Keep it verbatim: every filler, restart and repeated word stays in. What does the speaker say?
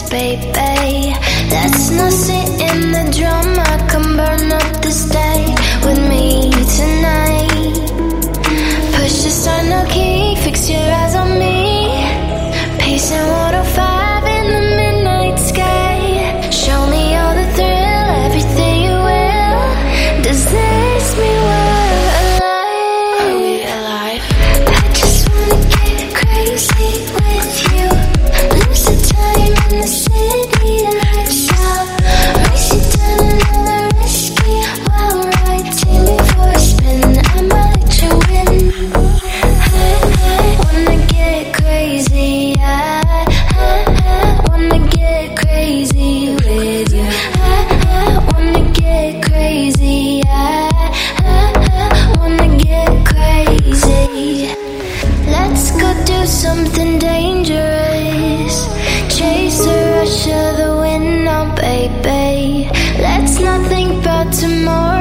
baby. Let's not sit in the drama. Come burn up this day with me tonight. Push the start, no key. Fix your eyes on me. Pacing one oh five in the midnight sky. Show me all the thrill, everything you will. Does this mean we're alive? Are we alive? I just wanna get crazy with you. Lose the time in the city lights out. Race you down another risky wild ride. Take me for a spin, I might let you win. I, I wanna get crazy. I, I, I wanna get crazy with you. I, I wanna get crazy. I, I, I wanna get crazy. Let's go do something dangerous. Chase the rush of the wind now, baby. Let's not think about tomorrow.